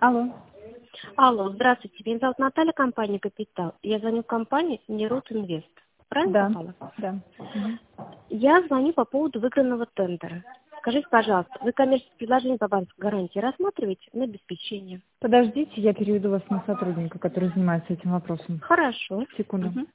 Алло. Алло, здравствуйте. Меня зовут Наталья, компания «Капитал». Я звоню в компанию «Нерут Инвест». Правильно Да, попала? да. Мгм. Я звоню по поводу выигранного тендера. Скажите, пожалуйста, вы коммерческое предложение по банковской гарантии рассматриваете на обеспечение? Подождите, я переведу вас на сотрудника, который занимается этим вопросом. Хорошо. Секунду. Мгм.